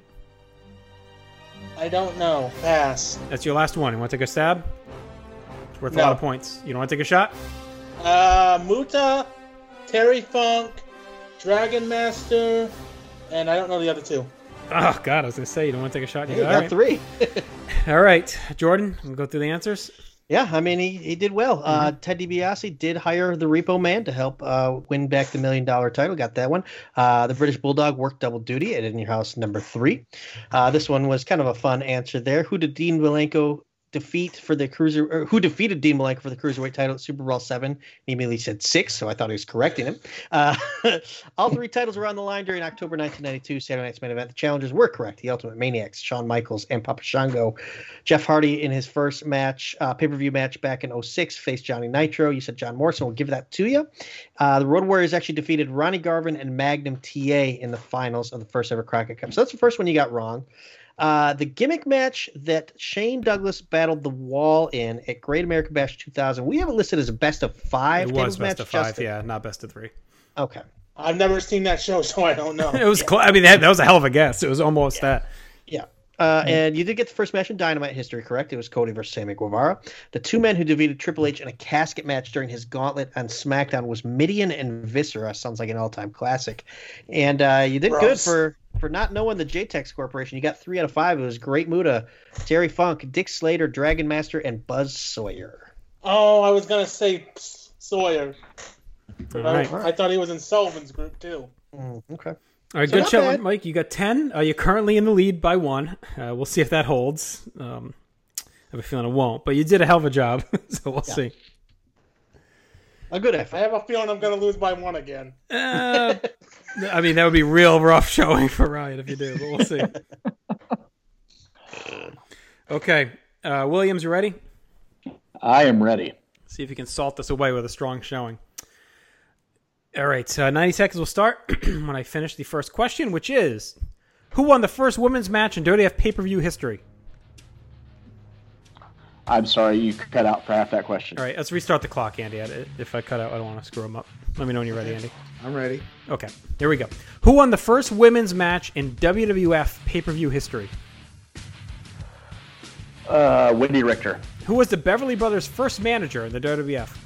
I don't know. Pass. That's your last one. You want to take a stab? It's worth a lot of points. You don't want to take a shot? Muta, Terry Funk, Dragon Master, and I don't know the other 2. Oh, God, I was going to say, you don't want to take a shot? You got 3. All right, Jordan, I'm going to go through the answers. Yeah, I mean, he did well. Ted DiBiase did hire the Repo Man to help win back the $1 million title. Got that one. The British Bulldog worked double duty at In Your House #3. This one was kind of a fun answer there. Who did Dean Malenko defeat for the cruiser? Or who defeated Dean Malenko for the cruiserweight title at Super Bowl VII? He immediately said 6, so I thought he was correcting him. All 3 titles were on the line during October 1992 Saturday Night's Main Event. The challengers were correct. The Ultimate Maniacs, Shawn Michaels and Papa Shango. Jeff Hardy in his first match, pay-per-view match back in 2006, faced Johnny Nitro. You said John Morrison. We'll give that to you. The Road Warriors actually defeated Ronnie Garvin and Magnum TA in the finals of the first ever Crockett Cup. So that's the first one you got wrong. The gimmick match that Shane Douglas battled the Wall in at Great American Bash 2000, we have it listed as a best of 5. It was best of 5, yeah, not best of 3. Okay. I've never seen that show, so I don't know. It was I mean, that was a hell of a guess. It was almost that. Yeah. And you did get the first match in Dynamite history correct. It was Cody versus Sammy Guevara. The 2 men who defeated Triple H in a casket match during his gauntlet on SmackDown was Mideon and Viscera. Sounds like an all-time classic. And you did good for not knowing the JTEX Corporation. You got 3 out of 5. It was Great Muta, Terry Funk, Dick Slater, Dragon Master, and Buzz Sawyer. Oh, I was going to say Sawyer. Right. I thought he was in Sullivan's group, too. Okay. All right, good show, Mike. You got 10. You're currently in the lead by 1. We'll see if that holds. I have a feeling it won't, but you did a hell of a job, so we'll see. A good effort. I have a feeling I'm going to lose by 1 again. I mean, that would be real rough showing for Ryan if you do, but we'll see. Okay, Williams, you ready? I am ready. See if you can salt this away with a strong showing. All right, 90 seconds will start when I finish the first question, which is, who won the first women's match in WWF pay-per-view history? I'm sorry, you cut out for half that question. All right, let's restart the clock, Andy. If I cut out, I don't want to screw them up. Let me know when you're ready, Andy. I'm ready. Okay, here we go. Who won the first women's match in WWF pay-per-view history? Wendy Richter. Who was the Beverly Brothers' first manager in the WWF?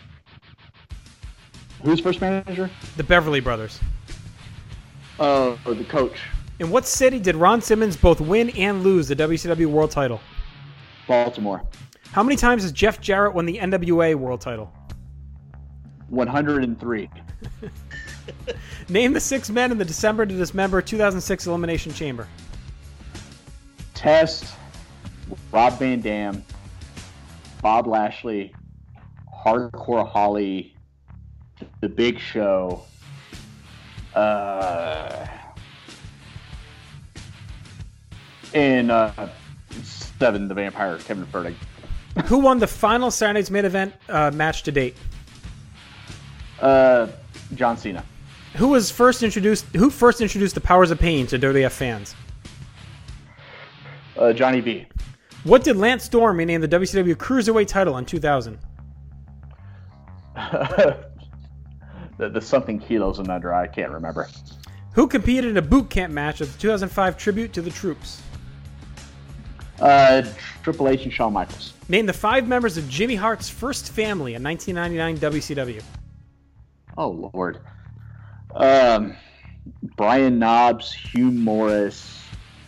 Who's first manager? The Beverly Brothers. The coach. In what city did Ron Simmons both win and lose the WCW World Title? Baltimore. How many times has Jeff Jarrett won the NWA World Title? 103. Name the 6 men in the December to Dismember 2006 Elimination Chamber. Test, Rob Van Dam, Bob Lashley, Hardcore Holly, The Big Show, and 7, The Vampire, Kevin Furtick. Who won the final Saturday Night's Main Event match to date? John Cena. Who first introduced the Powers of Pain to WWF fans? Johnny V. What did Lance Storm rename the WCW Cruiserweight title in 2000? the something kilos and under. I can't remember. Who competed in a boot camp match at the 2005 tribute to the troops? Triple H and Shawn Michaels. Name the 5 members of Jimmy Hart's first family in 1999 WCW. Oh, Lord. Brian Knobbs, Hugh Morris.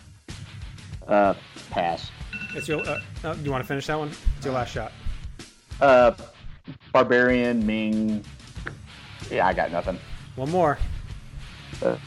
Pass. It's your. You want to finish that one? It's your last shot. Barbarian, Ming. Yeah, I got nothing. One more. Fuck.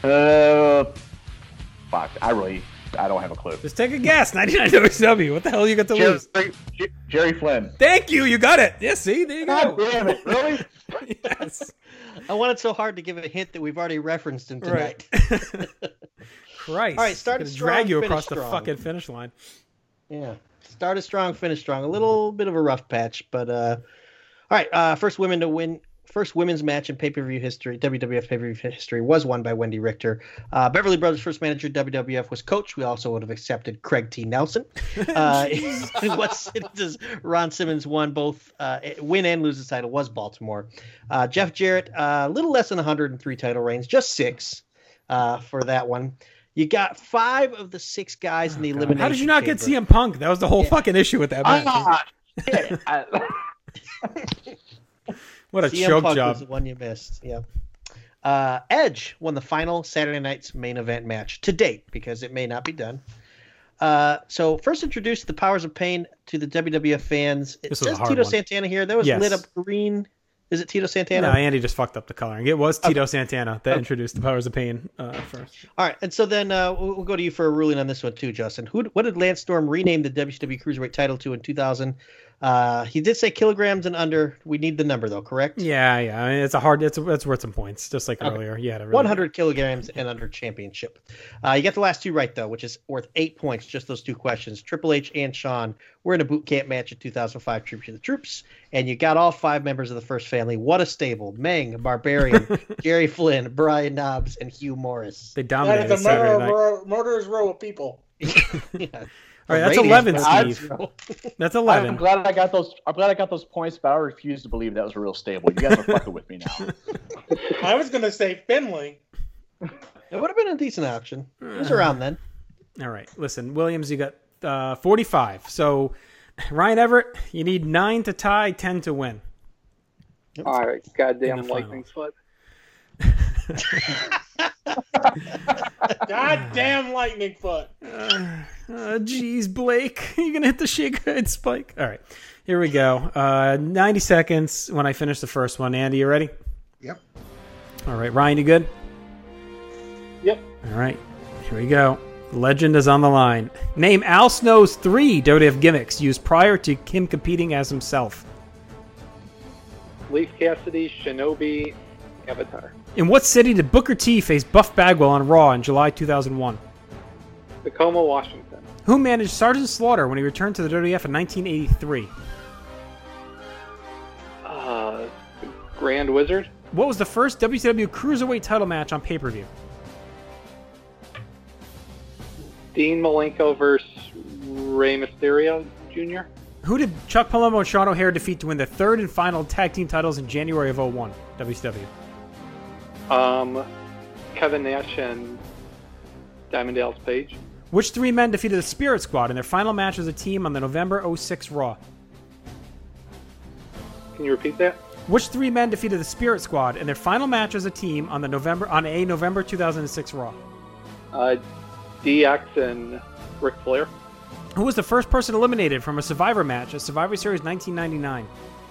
I don't have a clue. Just take a guess. 99 WCW. What the hell you got to lose? Jerry Flynn. Thank you. You got it. Yeah, see? There you go. God damn it. Really? Yes. I wanted so hard to give a hint that we've already referenced him tonight. Right. Christ. All right, start to strong, drag you finish across strong. the fucking finish line. Yeah. Started strong, finished strong. A little bit of a rough patch, but all right. First women's match in pay-per-view history, WWF pay-per-view history, was won by Wendy Richter. Beverly Brothers' first manager, WWF, was Coach. We also would have accepted Craig T. Nelson. What city does Ron Simmons win and lose the title? Was Baltimore. Jeff Jarrett, a little less than 103 title reigns, just 6 for that one. You got 5 of the 6 guys in the elimination. How did you not get CM Punk? That was the whole fucking issue with that match. What a CM choke Punk job. was the one you missed. Yeah. Edge won the final Saturday Night's Main Event match to date, because it may not be done. So first introduced the Powers of Pain to the WWF fans. It This was a says hard Tito one. Santana here. That was Yes. lit up green. Is it Tito Santana? No, Andy just fucked up the coloring. It was Tito Santana that introduced the Powers of Pain first. All right, and so then we'll go to you for a ruling on this one too, Justin. What did Lance Storm rename the WCW Cruiserweight title to in 2000? He did say kilograms and under. We need the number though, correct? Yeah. I mean, it's worth some points, just like earlier. Yeah, 100 kilograms and under championship. You got the last two right though, which is worth 8 points. Just those two questions. Triple H and Shawn were in a boot camp match in 2005, Tribute to the Troops, and you got all 5 members of the first family. What a stable! Meng, Barbarian, Jerry Flynn, Brian Knobbs, and Hugh Morris. They That dominated is a Saturday night. murderer's row of people. Yeah. All right, that's Ratings, 11, but Steve. odds- That's 11. I'm glad I got those points, but I refuse to believe that was a real stable. You guys are fucking with me now. I was gonna say Finley. It would have been a decent option. It was around then. All right, listen, Williams, you got 45. So, Ryan Everett, you need 9 to tie, 10 to win. All right, In goddamn the lightning finals. foot. Goddamn lightning foot. Geez, Blake, you gonna hit the shake head spike? All right, here we go. 90 seconds when I finish the first one. Andy, you ready? Yep. All right, Ryan, you good? Yep. All right, here we go. Legend is on the line. Name Al Snow's 3 WWF gimmicks used prior to him competing as himself. Leaf Cassidy, Shinobi, Avatar. In what city did Booker T face Buff Bagwell on Raw in July 2001? Tacoma, Washington. Who managed Sergeant Slaughter when he returned to the WWF in 1983? Grand Wizard. What was the first WCW Cruiserweight title match on pay-per-view? Dean Malenko versus Rey Mysterio Jr. Who did Chuck Palumbo and Sean O'Haire defeat to win their 3rd and final tag team titles in January of 01, WCW? Kevin Nash and Diamond Dallas Page. Which 3 men defeated the Spirit Squad in their final match as a team on the November 06 Raw? Can you repeat that? Which 3 men defeated the Spirit Squad in their final match as a team on a November 2006 Raw? DX and Ric Flair. Who was the first person eliminated from a Survivor match at Survivor Series 1999?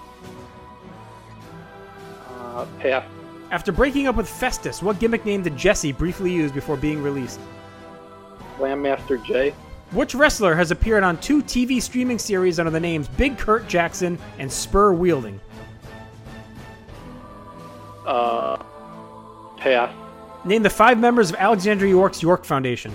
Pass. After breaking up with Festus, what gimmick name did Jesse briefly use before being released? Landmaster J. Which wrestler has appeared on 2 TV streaming series under the names Big Kurt Jackson and Spur Wielding? Pass. Name the 5 members of Alexandria York's York Foundation.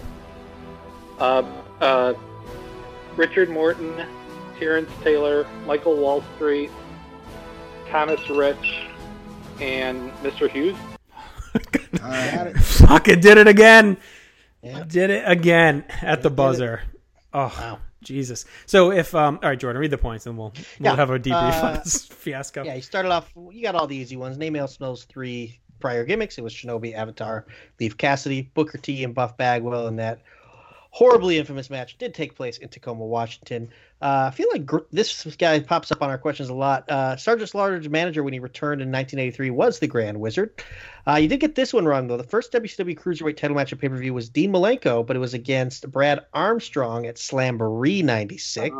Richard Morton, Terrence Taylor, Michael Wall Street, Thomas Rich, and Mr. Hughes. I had it. Fucking did it again. Yeah. Did it again at the buzzer. Oh, Wow. Jesus. So if, all right, Jordan, read the points and we'll Yeah. have a debrief on this fiasco. Yeah, you started off. You got all the easy ones. Name Al Snow's 3 prior gimmicks. It was Shinobi, Avatar, Leaf Cassidy, Booker T, and Buff Bagwell, and that horribly infamous match did take place in Tacoma, Washington. I feel like this guy pops up on our questions a lot. Sergeant Slaughter's manager when he returned in 1983 was the Grand Wizard. You did get this one wrong, though. The first WCW Cruiserweight title match at pay-per-view was Dean Malenko, but it was against Brad Armstrong at Slamboree 96.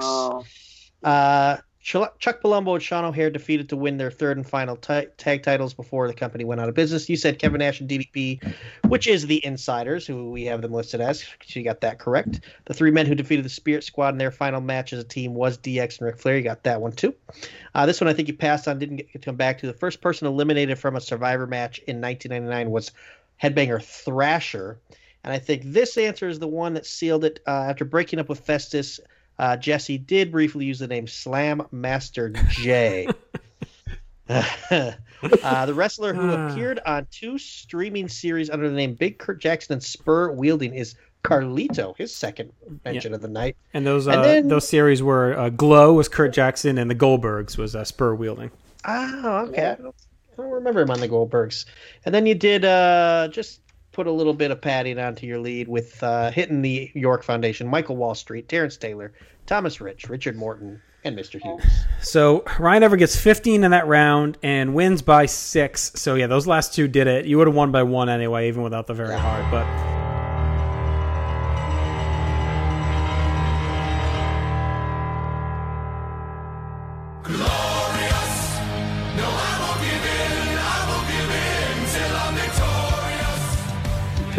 Chuck Palumbo and Sean O'Haire defeated to win their 3rd and final tag titles before the company went out of business. You said Kevin Nash and DDP, which is the Insiders, who we have them listed as. So you got that correct. The 3 men who defeated the Spirit Squad in their final match as a team was DX and Ric Flair. You got that one, too. This one I think you passed on, didn't get to come back to. The first person eliminated from a Survivor match in 1999 was Headbanger Thrasher. And I think this answer is the one that sealed it. After breaking up with Festus, Jesse did briefly use the name Slam Master J. The wrestler who appeared on 2 streaming series under the name Big Kurt Jackson and Spur Wielding is Carlito, his second mention of the night. And those series were Glow was Kurt Jackson and the Goldbergs was Spur Wielding. Oh, okay. I don't remember him on the Goldbergs. And then you did just put a little bit of padding onto your lead with hitting the York Foundation, Michael Wall Street, Terrence Taylor, Thomas Rich, Richard Morton, and Mr. Hughes. So Ryan Everett gets 15 in that round and wins by 6. So yeah, those last 2 did it. You would have won by 1 anyway, even without the very hard. But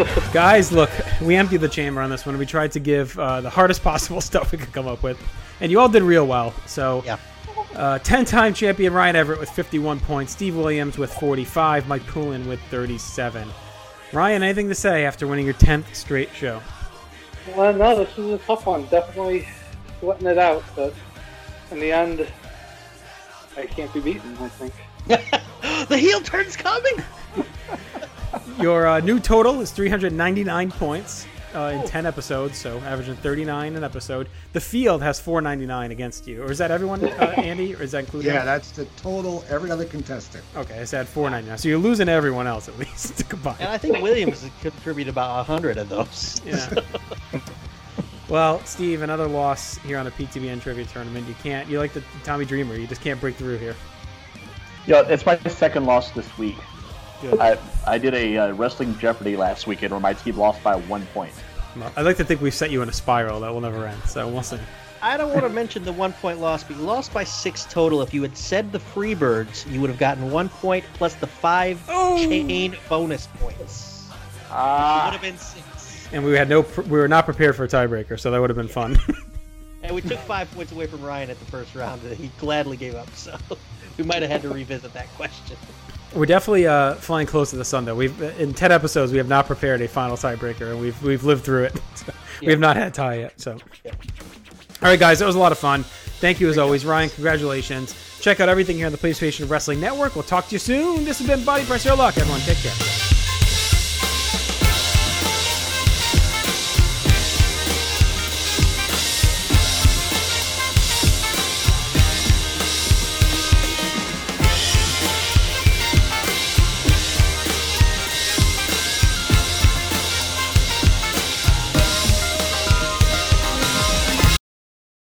Guys, look, we emptied the chamber on this one. We tried to give the hardest possible stuff we could come up with, and you all did real well. So, 10-time champion Ryan Everett with 51 points, Steve Williams with 45, Mike Poulin with 37. Ryan, anything to say after winning your 10th straight show? Well, no, this was a tough one. Definitely sweating it out, but in the end, I can't be beaten, I think. The heel turn's coming! Your new total is 399 points in 10 episodes, so averaging 39 an episode. The field has 499 against you. Or is that everyone, Andy? Or is that including? Yeah, that's the total, every other contestant. Okay, I said 499. So you're losing everyone else at least to combine. And I think Williams contributed about 100 of those. Yeah. Well, Steve, another loss here on the PTBN Trivia Tournament. You're like the Tommy Dreamer. You just can't break through here. Yeah, it's my second loss this week. Good. I did a Wrestling Jeopardy last weekend where my team lost by 1 point. Well, I'd like to think we've set you in a spiral that will never end, so we'll see. I don't want to mention the 1 point loss, but you lost by 6 total. If you had said the Freebirds, you would have gotten 1 point plus the 5 chain bonus points. It would have been 6. And we were not prepared for a tiebreaker, so that would have been fun. And we took 5 points away from Ryan at the first round that he gladly gave up, so we might have had to revisit that question. We're definitely flying close to the sun, though. In 10 episodes, we have not prepared a final tiebreaker, and we've lived through it. So we have not had tie yet. So, all right, guys, that was a lot of fun. Thank you as always, Ryan. Congratulations. Check out everything here on the PlayStation Wrestling Network. We'll talk to you soon. This has been Body Press Your Luck. Everyone, take care.